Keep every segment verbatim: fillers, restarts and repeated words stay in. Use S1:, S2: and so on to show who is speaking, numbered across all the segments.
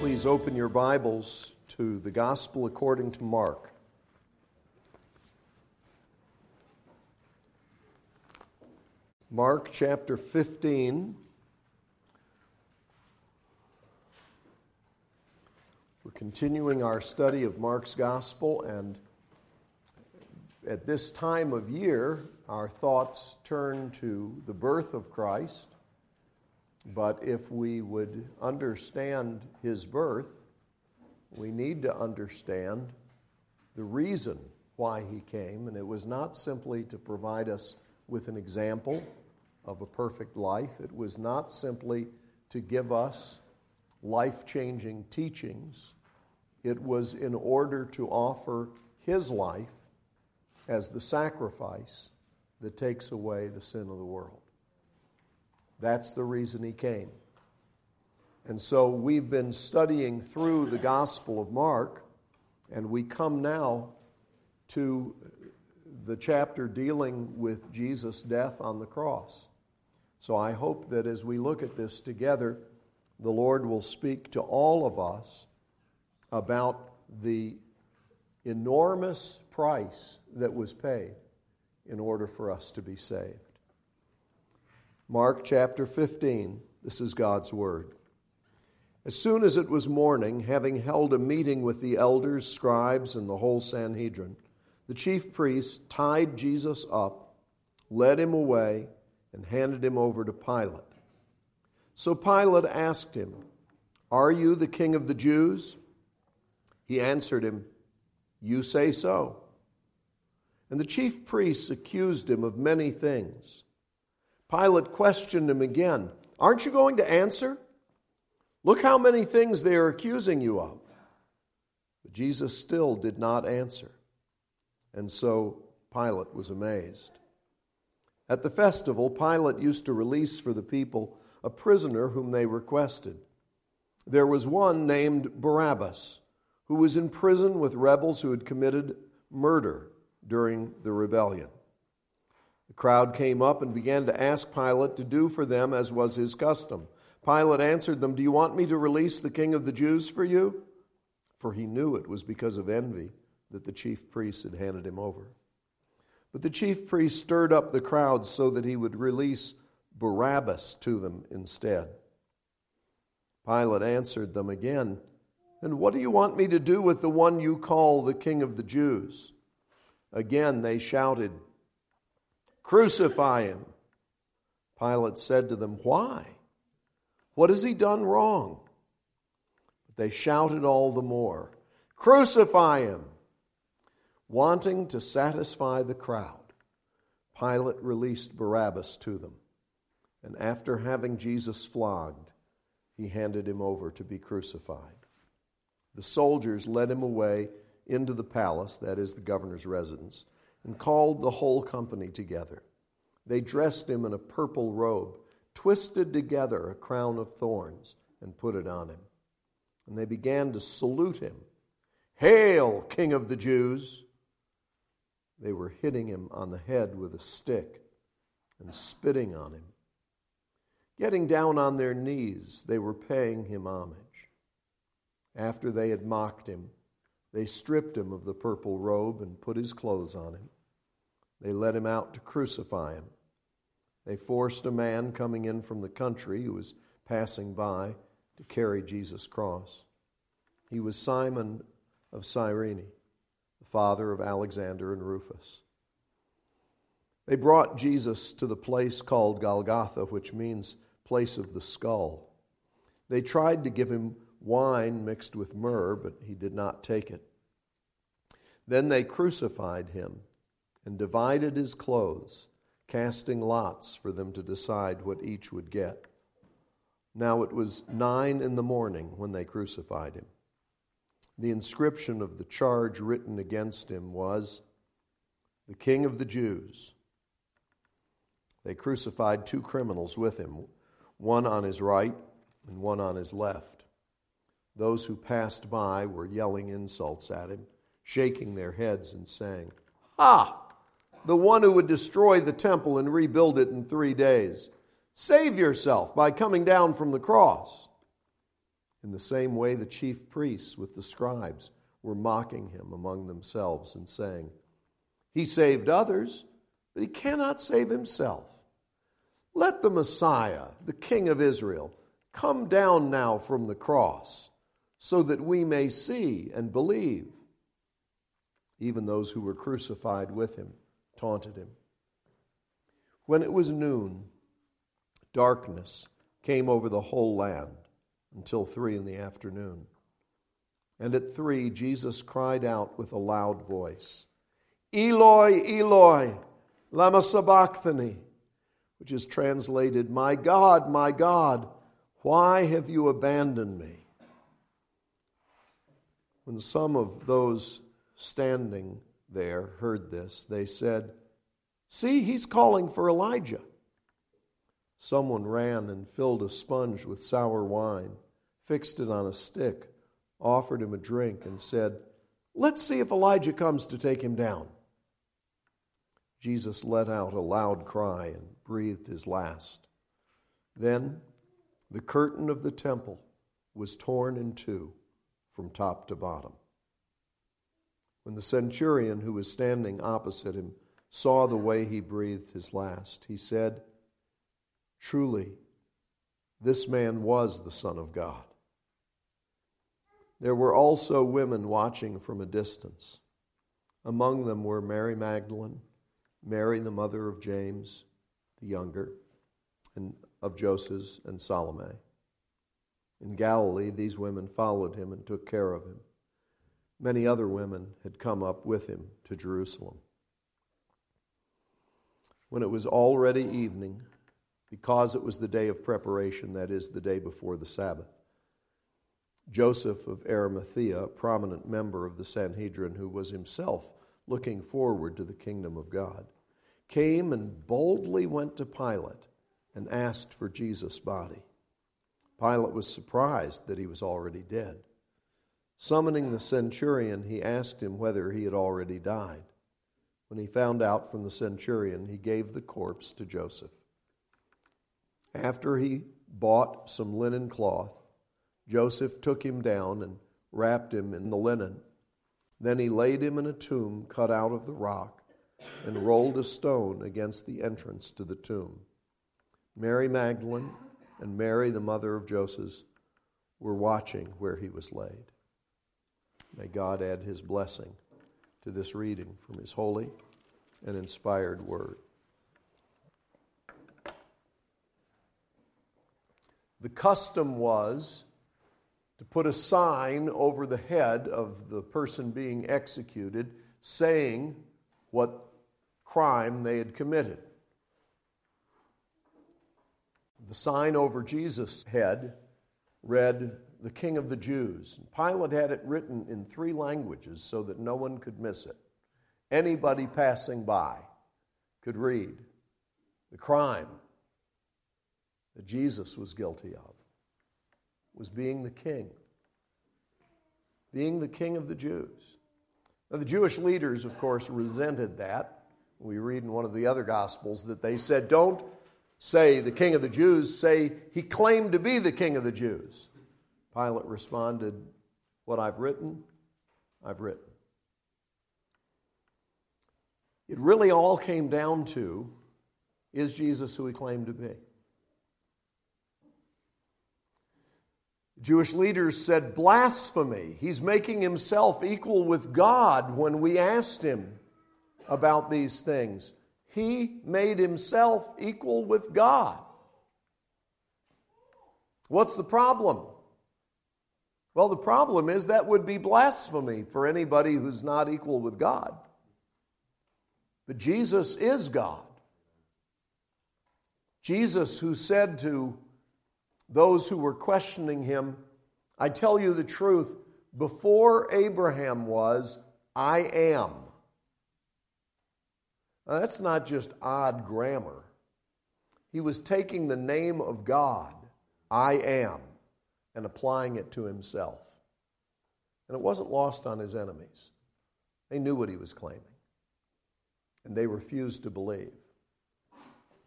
S1: please open your Bibles to the Gospel according to Mark. Mark chapter fifteen. We're continuing our study of Mark's Gospel, and at this time of year, our thoughts turn to the birth of Christ. But if we would understand his birth, we need to understand the reason why he came, and it was not simply to provide us with an example of a perfect life. It was not simply to give us life-changing teachings. It was in order to offer his life as the sacrifice that takes away the sin of the world. That's the reason he came. And so we've been studying through the Gospel of Mark, and we come now to the chapter dealing with Jesus' death on the cross. So I hope that as we look at this together, the Lord will speak to all of us about the enormous price that was paid in order for us to be saved. Mark chapter fifteen, this is God's word. As soon as it was morning, having held a meeting with the elders, scribes, and the whole Sanhedrin, the chief priests tied Jesus up, led him away, and handed him over to Pilate. So Pilate asked him, "Are you the king of the Jews?" He answered him, "You say so." And the chief priests accused him of many things. Pilate questioned him again, "Aren't you going to answer? Look how many things they are accusing you of." But Jesus still did not answer. And so Pilate was amazed. At the festival, Pilate used to release for the people a prisoner whom they requested. There was one named Barabbas, who was in prison with rebels who had committed murder during the rebellion. The crowd came up and began to ask Pilate to do for them as was his custom. Pilate answered them, "Do you want me to release the king of the Jews for you?" For he knew it was because of envy that the chief priests had handed him over. But the chief priests stirred up the crowd so that he would release Barabbas to them instead. Pilate answered them again, "And what do you want me to do with the one you call the king of the Jews?" Again they shouted, "Crucify him." Pilate said to them, "Why? What has he done wrong?" But they shouted all the more, "Crucify him!" Wanting to satisfy the crowd, Pilate released Barabbas to them. And after having Jesus flogged, he handed him over to be crucified. The soldiers led him away into the palace, that is the governor's residence, and called the whole company together. They dressed him in a purple robe, twisted together a crown of thorns, and put it on him. And they began to salute him. "Hail, King of the Jews!" They were hitting him on the head with a stick and spitting on him. Getting down on their knees, they were paying him homage. After they had mocked him, they stripped him of the purple robe and put his clothes on him. They led him out to crucify him. They forced a man coming in from the country who was passing by to carry Jesus' cross. He was Simon of Cyrene, the father of Alexander and Rufus. They brought Jesus to the place called Golgotha, which means place of the skull. They tried to give him wine mixed with myrrh, but he did not take it. Then they crucified him and divided his clothes, casting lots for them to decide what each would get. Now it was nine in the morning when they crucified him. The inscription of the charge written against him was, "The King of the Jews." They crucified two criminals with him, one on his right and one on his left. Those who passed by were yelling insults at him, shaking their heads and saying, "Ha! The one who would destroy the temple and rebuild it in three days. Save yourself by coming down from the cross." In the same way, the chief priests with the scribes were mocking him among themselves and saying, "He saved others, but he cannot save himself. Let the Messiah, the King of Israel, come down now from the cross, so that we may see and believe." Even those who were crucified with him taunted him. When it was noon, darkness came over the whole land until three in the afternoon. And at three, Jesus cried out with a loud voice, "Eloi, Eloi, lama sabachthani," which is translated, "My God, my God, why have you abandoned me?" When some of those standing there heard this, they said, "See, he's calling for Elijah." Someone ran and filled a sponge with sour wine, fixed it on a stick, offered him a drink, and said, "Let's see if Elijah comes to take him down." Jesus let out a loud cry and breathed his last. Then the curtain of the temple was torn in two from top to bottom. When the centurion who was standing opposite him saw the way he breathed his last, he said, "Truly, this man was the Son of God." There were also women watching from a distance. Among them were Mary Magdalene, Mary the mother of James the younger, and of Joseph and Salome. In Galilee, these women followed him and took care of him. Many other women had come up with him to Jerusalem. When it was already evening, because it was the day of preparation, that is, the day before the Sabbath, Joseph of Arimathea, a prominent member of the Sanhedrin who was himself looking forward to the kingdom of God, came and boldly went to Pilate and asked for Jesus' body. Pilate was surprised that he was already dead. Summoning the centurion, he asked him whether he had already died. When he found out from the centurion, he gave the corpse to Joseph. After he bought some linen cloth, Joseph took him down and wrapped him in the linen. Then he laid him in a tomb cut out of the rock and rolled a stone against the entrance to the tomb. Mary Magdalene and Mary, the mother of Joseph, were watching where he was laid. May God add his blessing to this reading from his holy and inspired word. The custom was to put a sign over the head of the person being executed saying what crime they had committed. The sign over Jesus' head read, "The King of the Jews." Pilate had it written in three languages so that no one could miss it. Anybody passing by could read the crime that Jesus was guilty of was being the king, being the King of the Jews. Now, the Jewish leaders, of course, resented that. We read in one of the other Gospels that they said, "Don't say the King of the Jews, say he claimed to be the King of the Jews." Pilate responded, "What I've written, I've written." It really all came down to, is Jesus who he claimed to be? Jewish leaders said, "Blasphemy. He's making himself equal with God." When we asked him about these things, he made himself equal with God. What's the problem? Well, the problem is that would be blasphemy for anybody who's not equal with God. But Jesus is God. Jesus, who said to those who were questioning him, "I tell you the truth, before Abraham was, I am." Now, that's not just odd grammar. He was taking the name of God, I am, and applying it to himself. And it wasn't lost on his enemies. They knew what he was claiming, and they refused to believe.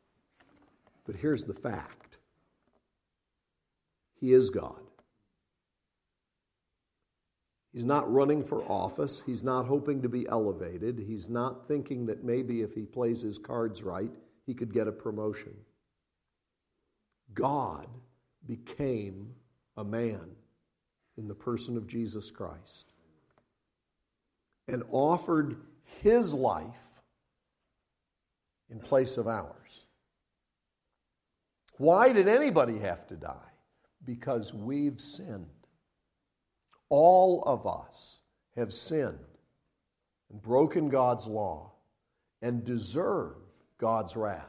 S1: But here's the fact. He is God. He's not running for office. He's not hoping to be elevated. He's not thinking that maybe if he plays his cards right, he could get a promotion. God became a man in the person of Jesus Christ and offered his life in place of ours. Why did anybody have to die? Because we've sinned. All of us have sinned and broken God's law and deserve God's wrath.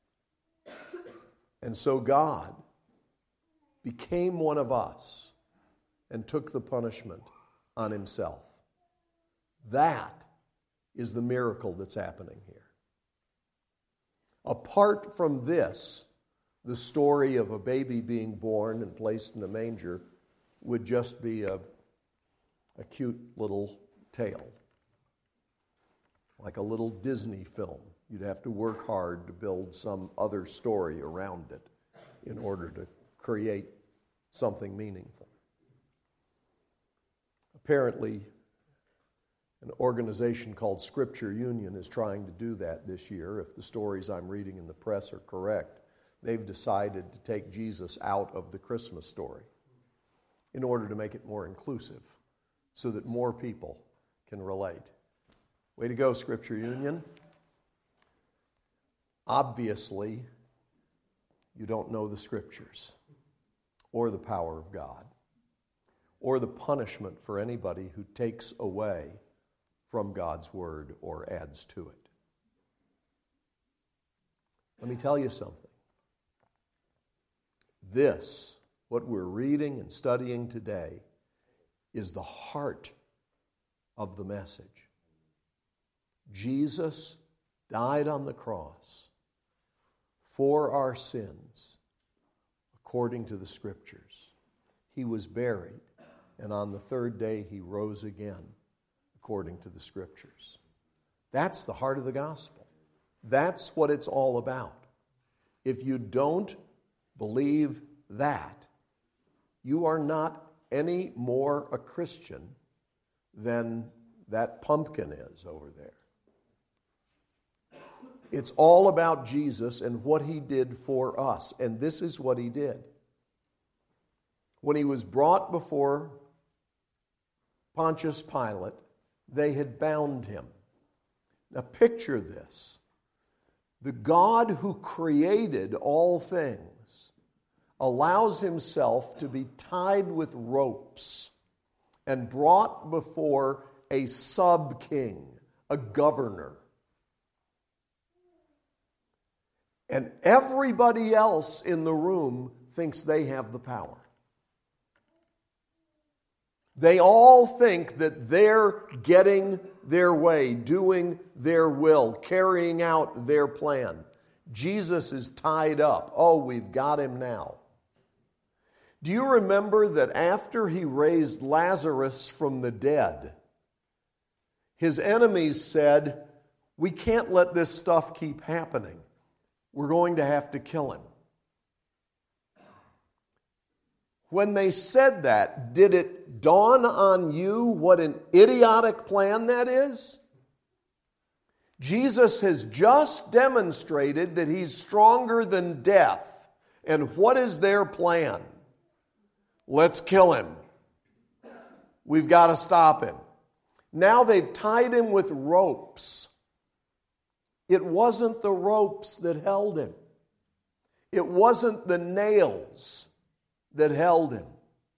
S1: And so God became one of us and took the punishment on himself. That is the miracle that's happening here. Apart from this, the story of a baby being born and placed in a manger would just be a, a cute little tale, like a little Disney film. You'd have to work hard to build some other story around it in order to create something meaningful. Apparently, an organization called Scripture Union is trying to do that this year. If the stories I'm reading in the press are correct, they've decided to take Jesus out of the Christmas story in order to make it more inclusive so that more people can relate. Way to go, Scripture Union. Obviously, you don't know the Scriptures or the power of God or the punishment for anybody who takes away from God's Word or adds to it. Let me tell you something. This, what we're reading and studying today, is the heart of the message. Jesus died on the cross for our sins, according to the Scriptures. He was buried, and on the third day he rose again, according to the Scriptures. That's the heart of the gospel. That's what it's all about. If you don't believe that, you are not any more a Christian than that pumpkin is over there. It's all about Jesus and what he did for us. And this is what he did. When he was brought before Pontius Pilate, they had bound him. Now picture this. The God who created all things allows himself to be tied with ropes and brought before a sub-king, a governor. And everybody else in the room thinks they have the power. They all think that they're getting their way, doing their will, carrying out their plan. Jesus is tied up. Oh, we've got him now. Do you remember that after he raised Lazarus from the dead, his enemies said, "We can't let this stuff keep happening. We're going to have to kill him." When they said that, did it dawn on you what an idiotic plan that is? Jesus has just demonstrated that he's stronger than death. And what is their plan? Let's kill him. We've got to stop him. Now they've tied him with ropes. It wasn't the ropes that held him. It wasn't the nails that held him.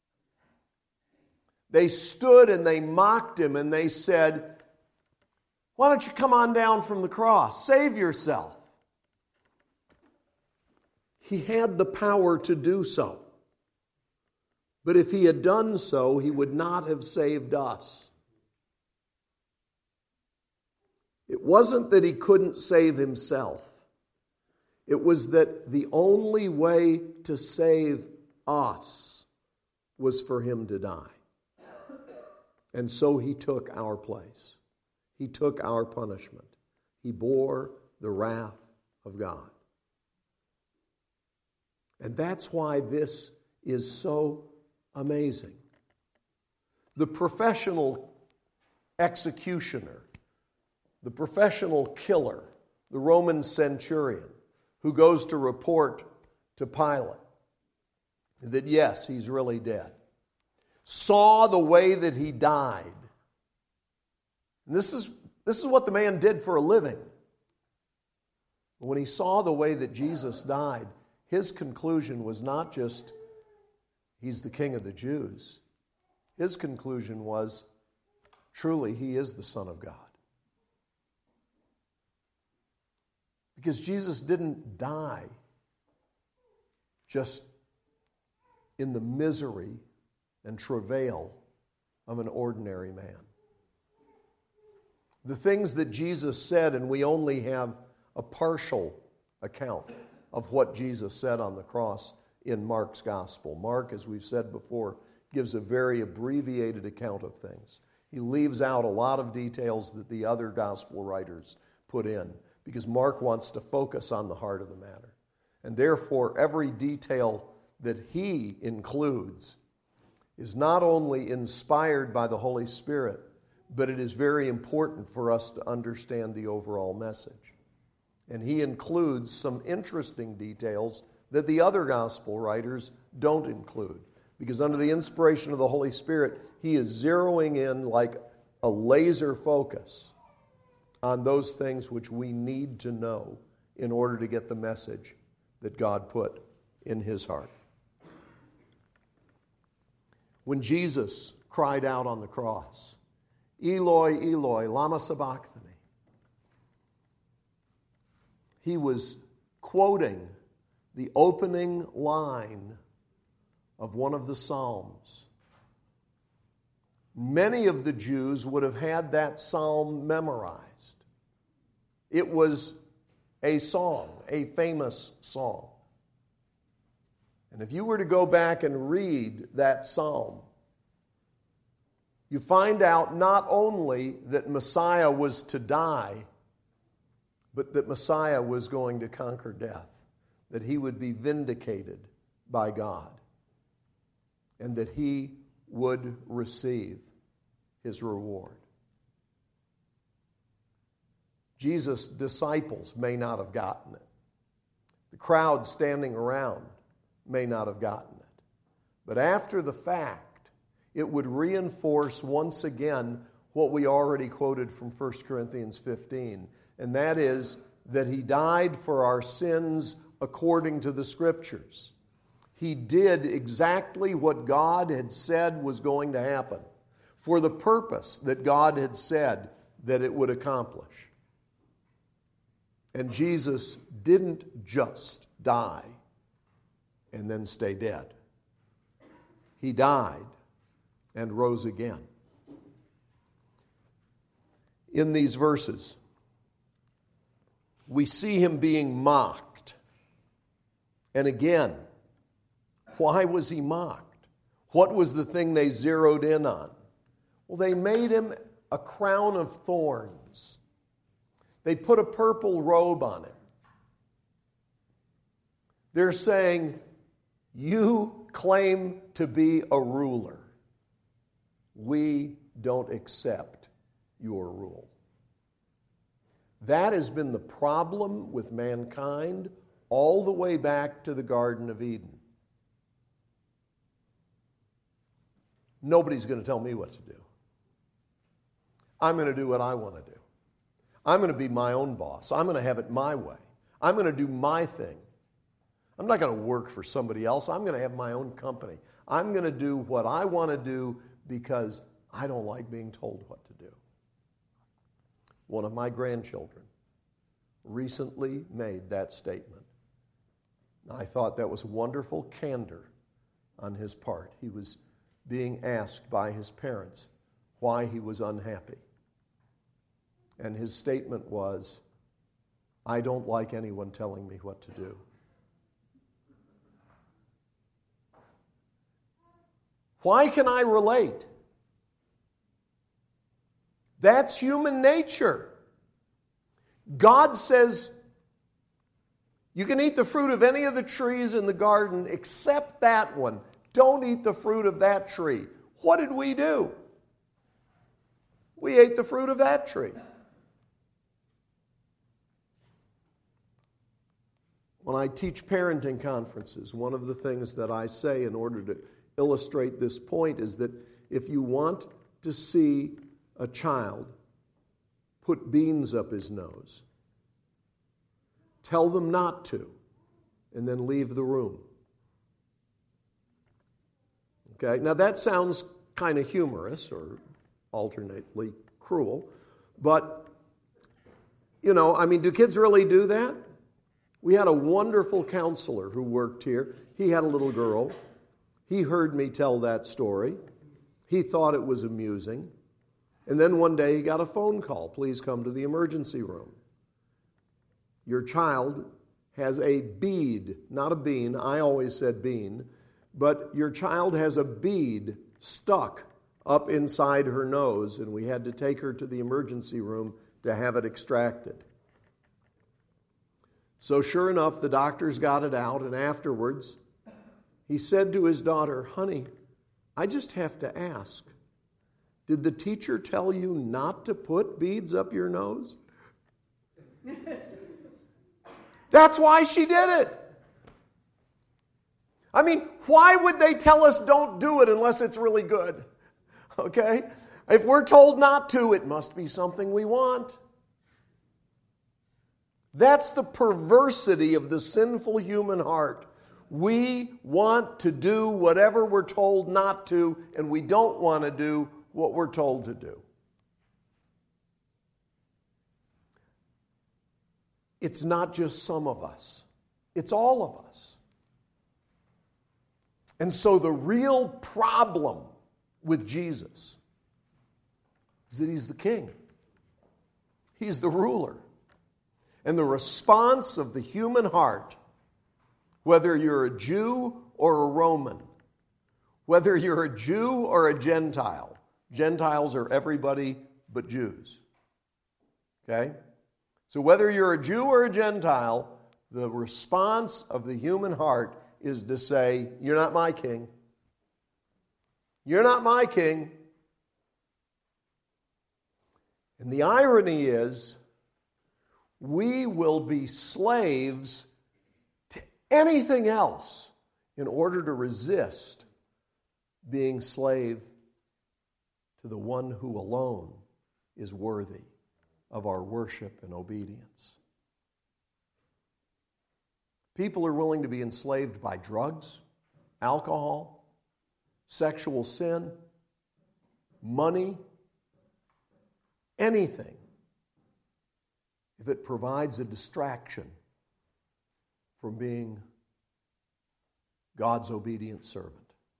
S1: They stood and they mocked him and they said, "Why don't you come on down from the cross? Save yourself." He had the power to do so. But if he had done so, he would not have saved us. It wasn't that he couldn't save himself. It was that the only way to save us was for him to die. And so he took our place. He took our punishment. He bore the wrath of God. And that's why this is so amazing. the professional executioner, the professional killer, the Roman centurion who goes to report to Pilate that yes, he's really dead, saw the way that he died. And this is, this is what the man did for a living. When he saw the way that Jesus died, his conclusion was not just, he's the King of the Jews. His conclusion was, truly, he is the Son of God. Because Jesus didn't die just in the misery and travail of an ordinary man. The things that Jesus said, and we only have a partial account of what Jesus said on the cross in Mark's gospel. Mark, as we've said before, gives a very abbreviated account of things. He leaves out a lot of details that the other gospel writers put in because Mark wants to focus on the heart of the matter. And therefore, every detail that he includes is not only inspired by the Holy Spirit, but it is very important for us to understand the overall message. And he includes some interesting details that the other gospel writers don't include. Because under the inspiration of the Holy Spirit, he is zeroing in like a laser focus on those things which we need to know in order to get the message that God put in his heart. When Jesus cried out on the cross, Eloi, Eloi, lama sabachthani, he was quoting the opening line of one of the Psalms. Many of the Jews would have had that psalm memorized. It was a song, a famous song. And if you were to go back and read that psalm, you find out not only that Messiah was to die, but that Messiah was going to conquer death, that he would be vindicated by God, and that he would receive his reward. Jesus' disciples may not have gotten it. The crowd standing around may not have gotten it. But after the fact, it would reinforce once again what we already quoted from First Corinthians fifteen, and that is that he died for our sins according to the Scriptures. He did exactly what God had said was going to happen for the purpose that God had said that it would accomplish. And Jesus didn't just die and then stay dead. He died and rose again. In these verses, we see him being mocked. And again, why was he mocked? What was the thing they zeroed in on? Well, they made him a crown of thorns. They put a purple robe on him. They're saying, you claim to be a ruler. We don't accept your rule. That has been the problem with mankind all the way back to the Garden of Eden. Nobody's going to tell me what to do. I'm going to do what I want to do. I'm going to be my own boss. I'm going to have it my way. I'm going to do my thing. I'm not going to work for somebody else. I'm going to have my own company. I'm going to do what I want to do because I don't like being told what to do. One of my grandchildren recently made that statement. I thought that was wonderful candor on his part. He was being asked by his parents why he was unhappy. And his statement was, I don't like anyone telling me what to do. Why can I relate? That's human nature. God says, you can eat the fruit of any of the trees in the garden except that one. Don't eat the fruit of that tree. What did we do? We ate the fruit of that tree. When I teach parenting conferences, one of the things that I say in order to illustrate this point is that if you want to see a child put beans up his nose, tell them not to, and then leave the room. Okay, now that sounds kind of humorous or alternately cruel, but, you know, I mean, do kids really do that? We had a wonderful counselor who worked here. He had a little girl. He heard me tell that story. He thought it was amusing. And then one day he got a phone call. Please come to the emergency room. Your child has a bead, not a bean. I always said bean. But your child has a bead stuck up inside her nose, and we had to take her to the emergency room to have it extracted. So sure enough, the doctors got it out, and afterwards, he said to his daughter, "Honey, I just have to ask, did the teacher tell you not to put beads up your nose?" That's why she did it. I mean, why would they tell us don't do it unless it's really good? Okay? If we're told not to, it must be something we want. That's the perversity of the sinful human heart. We want to do whatever we're told not to, and we don't want to do what we're told to do. It's not just some of us. It's all of us. And so the real problem with Jesus is that he's the king. He's the ruler. And the response of the human heart, whether you're a Jew or a Roman, whether you're a Jew or a Gentile, Gentiles are everybody but Jews. Okay? So whether you're a Jew or a Gentile, the response of the human heart is to say, "You're not my king. You're not my king." And the irony is, we will be slaves to anything else in order to resist being slave to the one who alone is worthy of our worship and obedience. People are willing to be enslaved by drugs, alcohol, sexual sin, money, anything, if it provides a distraction from being God's obedient servant.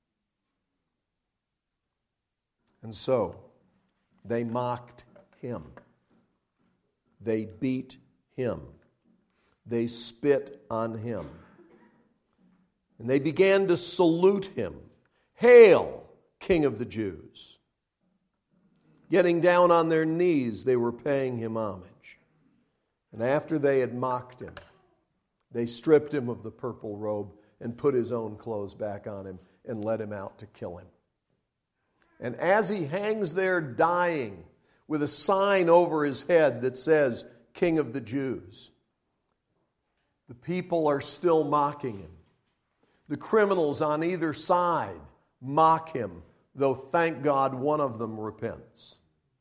S1: And so, they mocked him. They beat him. They spit on him. And they began to salute him. "Hail, King of the Jews." Getting down on their knees, they were paying him homage. And after they had mocked him, they stripped him of the purple robe and put his own clothes back on him and led him out to kill him. And as he hangs there dying with a sign over his head that says, "King of the Jews," the people are still mocking him. The criminals on either side mock him, though thank God one of them repents.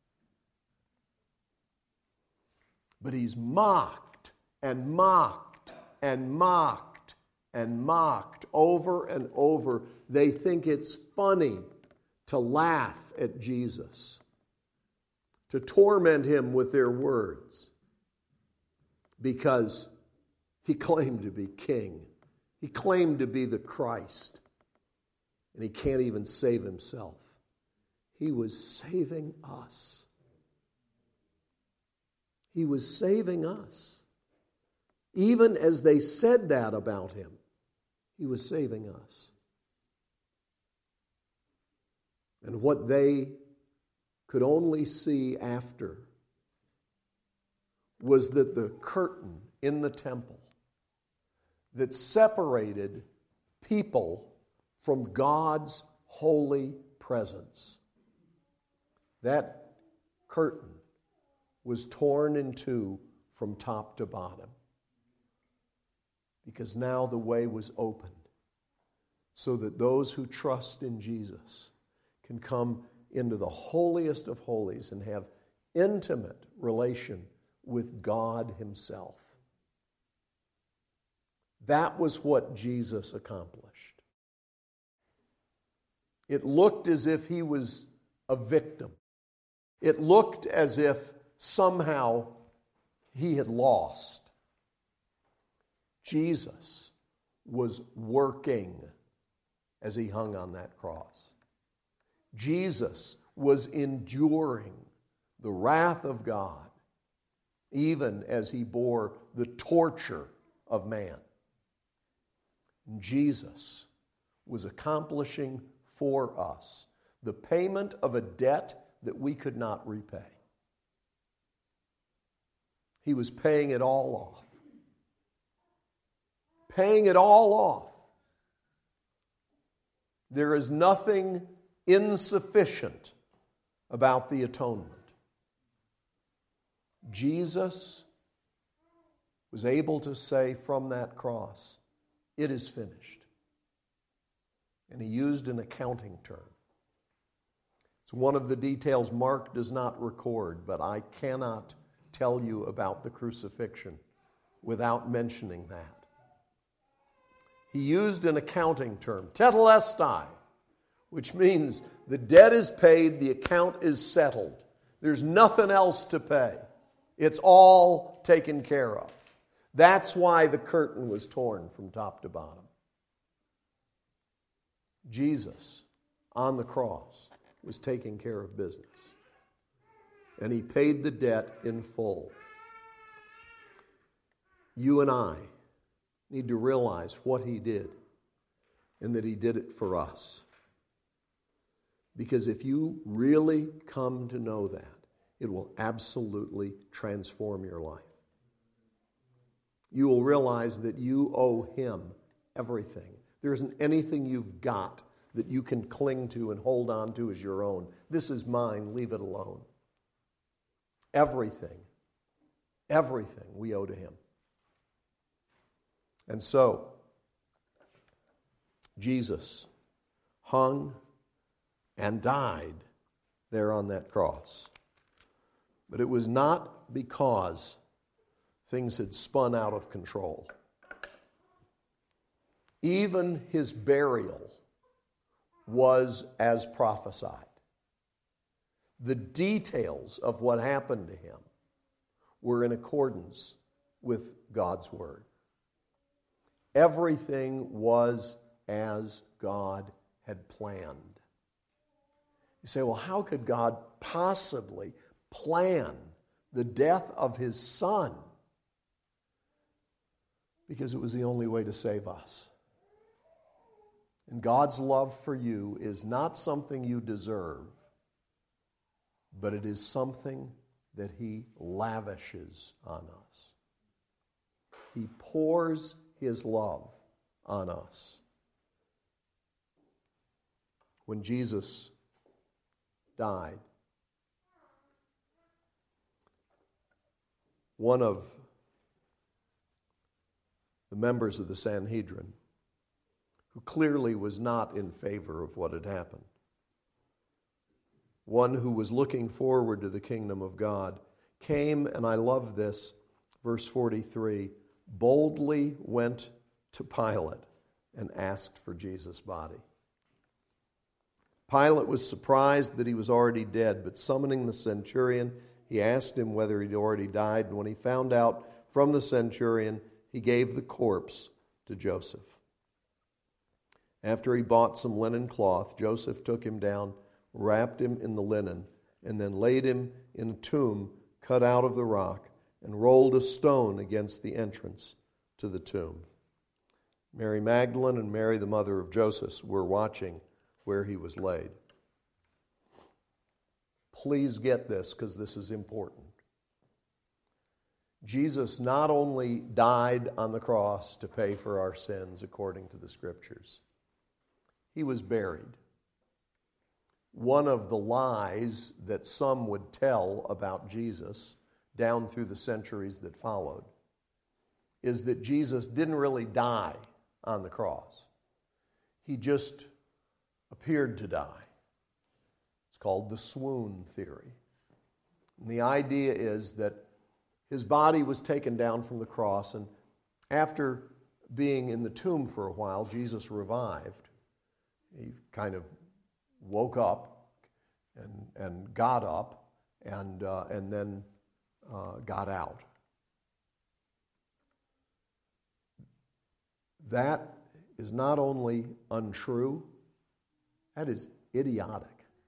S1: But he's mocked and mocked and mocked and mocked over and over. They think it's funny to laugh at Jesus, to torment him with their words, because he claimed to be king. He claimed to be the Christ. And he can't even save himself. He was saving us. He was saving us. Even as they said that about him, he was saving us. And what they could only see after was that the curtain in the temple that separated people from God's holy presence, that curtain was torn in two from top to bottom. Because now the way was opened so that those who trust in Jesus can come into the holiest of holies and have intimate relation with God Himself. That was what Jesus accomplished. It looked as if He was a victim. It looked as if somehow He had lost. Jesus was working as He hung on that cross. Jesus was enduring the wrath of God, even as He bore the torture of man. Jesus was accomplishing for us the payment of a debt that we could not repay. He was paying it all off. Paying it all off. There is nothing insufficient about the atonement. Jesus was able to say from that cross, "It is finished." And He used an accounting term. It's one of the details Mark does not record, but I cannot tell you about the crucifixion without mentioning that. He used an accounting term, tetelestai, which means the debt is paid, the account is settled. There's nothing else to pay. It's all taken care of. That's why the curtain was torn from top to bottom. Jesus, on the cross, was taking care of business. And He paid the debt in full. You and I need to realize what He did and that He did it for us. Because if you really come to know that, it will absolutely transform your life. You will realize that you owe Him everything. There isn't anything you've got that you can cling to and hold on to as your own. This is mine, leave it alone. Everything, everything we owe to Him. And so, Jesus hung and died there on that cross. But it was not because things had spun out of control. Even His burial was as prophesied. The details of what happened to Him were in accordance with God's Word. Everything was as God had planned. You say, well, how could God possibly plan the death of His Son? Because it was the only way to save us. And God's love for you is not something you deserve, but it is something that He lavishes on us. He pours His love on us. When Jesus died, one of the members of the Sanhedrin, who clearly was not in favor of what had happened, one who was looking forward to the kingdom of God, came, and I love this, verse forty-three, boldly went to Pilate and asked for Jesus' body. Pilate was surprised that He was already dead, but summoning the centurion, he asked him whether he'd already died, and when he found out from the centurion, he gave the corpse to Joseph. After he bought some linen cloth, Joseph took him down, wrapped him in the linen, and then laid him in a tomb cut out of the rock, and rolled a stone against the entrance to the tomb. Mary Magdalene and Mary, the mother of Joseph, were watching where he was laid. Please get this, because this is important. Jesus not only died on the cross to pay for our sins according to the Scriptures, He was buried. one of the lies that some would tell about Jesus down through the centuries that followed is that Jesus didn't really die on the cross. He just appeared to die. It's called the swoon theory. And the idea is that his body was taken down from the cross, and after being in the tomb for a while, Jesus revived. He kind of woke up and, and got up and, uh, and then uh, got out. That is not only untrue, that is idiotic.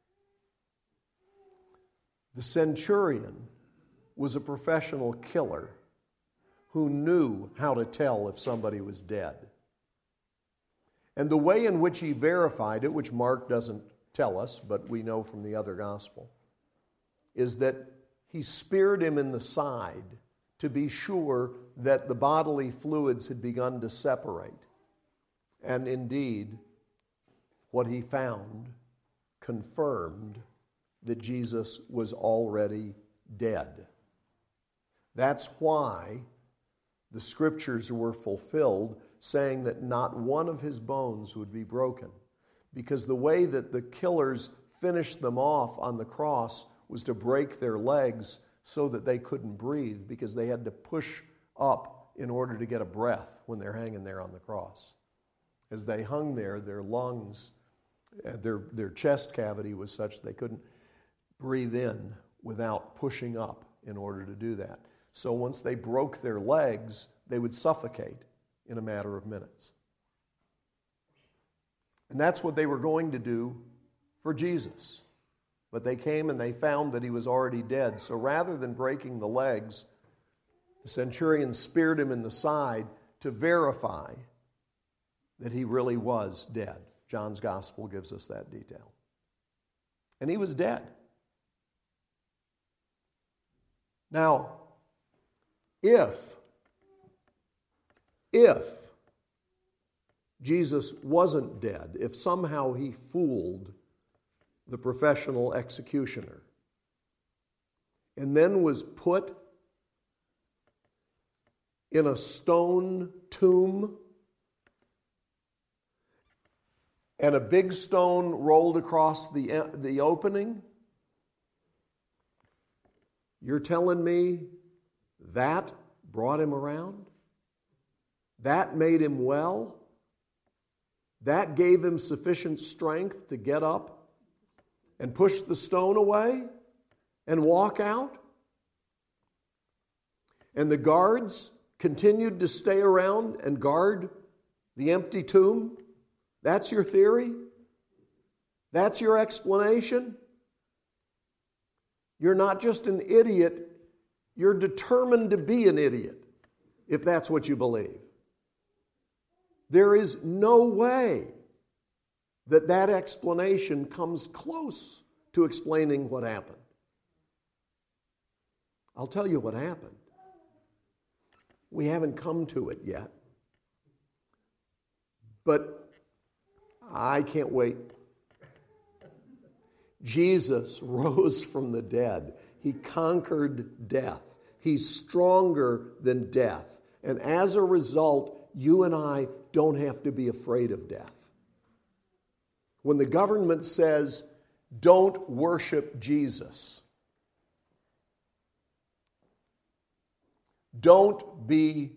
S1: The centurion was a professional killer who knew how to tell if somebody was dead. And the way in which he verified it, which Mark doesn't tell us, but we know from the other gospel, is that he speared him in the side to be sure that the bodily fluids had begun to separate. And indeed, what he found confirmed that Jesus was already dead. That's why the scriptures were fulfilled, saying that not one of his bones would be broken. Because the way that the killers finished them off on the cross was to break their legs so that they couldn't breathe, because they had to push up in order to get a breath when they're hanging there on the cross. As they hung there, their lungs, their, their chest cavity was such they couldn't breathe in without pushing up in order to do that. So once they broke their legs, they would suffocate in a matter of minutes. And that's what they were going to do for Jesus. But they came and they found that he was already dead. So rather than breaking the legs, the centurion speared him in the side to verify that he really was dead. John's gospel gives us that detail. And he was dead. Now, if, if Jesus wasn't dead, if somehow he fooled the professional executioner and then was put in a stone tomb and a big stone rolled across the, the opening, you're telling me that brought him around? That made him well? That gave him sufficient strength to get up and push the stone away and walk out? And the guards continued to stay around and guard the empty tomb? That's your theory? That's your explanation? You're not just an idiot, you're determined to be an idiot, if that's what you believe. There is no way that that explanation comes close to explaining what happened. I'll tell you what happened. We haven't come to it yet. But I can't wait. Jesus rose from the dead. He conquered death. He's stronger than death. And as a result, you and I don't have to be afraid of death. When the government says, don't worship Jesus, don't be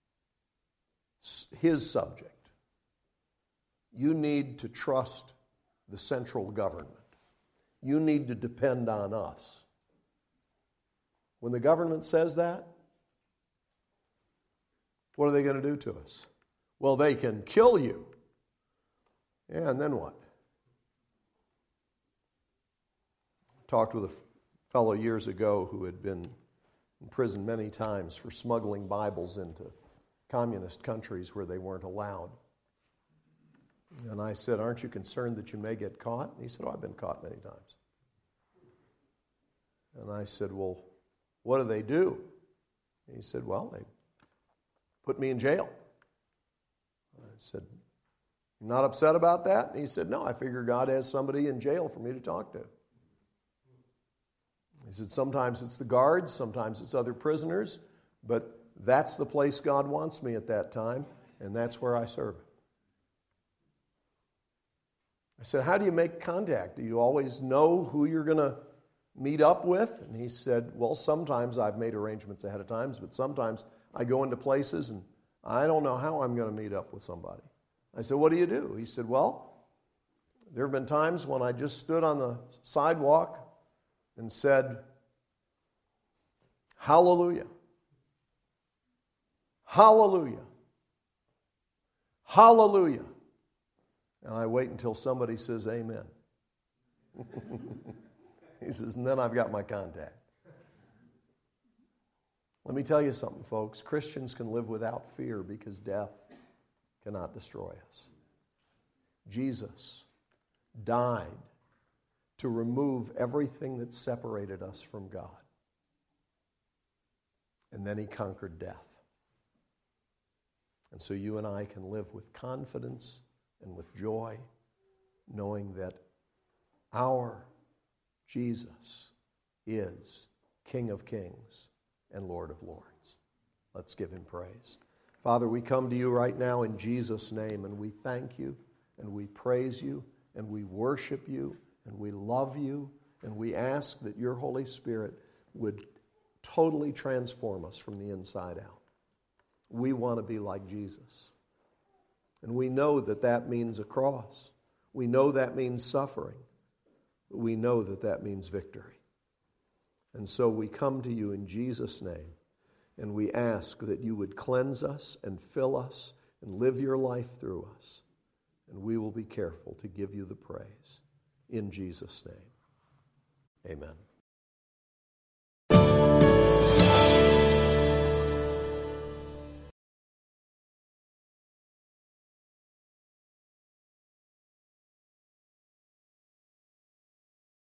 S1: his subject, you need to trust the central government. You need to depend on us. When the government says that, what are they going to do to us? Well, they can kill you. Yeah, and then what? Talked with a fellow years ago who had been in prison many times for smuggling Bibles into communist countries where they weren't allowed. And I said, aren't you concerned that you may get caught? And he said, oh, I've been caught many times. And I said, well, what do they do? And he said, well, they put me in jail. I said, You're not upset about that? And he said, no, I figure God has somebody in jail for me to talk to. He said, sometimes it's the guards, sometimes it's other prisoners, but that's the place God wants me at that time, and that's where I serve Him. I said, how do you make contact? Do you always know who you're going to meet up with? And he said, well, sometimes I've made arrangements ahead of time, but sometimes I go into places and I don't know how I'm going to meet up with somebody. I said, what do you do? He said, well, there have been times when I just stood on the sidewalk and said, hallelujah, hallelujah, hallelujah. And I wait until somebody says amen. He says, and then I've got my contact. Let me tell you something, folks. Christians can live without fear because death cannot destroy us. Jesus died to remove everything that separated us from God. And then He conquered death. And so you and I can live with confidence and with joy, knowing that our Jesus is King of Kings and Lord of Lords. Let's give Him praise. Father, we come to you right now in Jesus' name, and we thank you, and we praise you, and we worship you, and we love you, and we ask that your Holy Spirit would totally transform us from the inside out. We want to be like Jesus. And we know that that means a cross. We know that means suffering. But we know that that means victory. And so we come to you in Jesus' name, and we ask that you would cleanse us and fill us and live your life through us. And we will be careful to give you the praise. In Jesus' name, amen.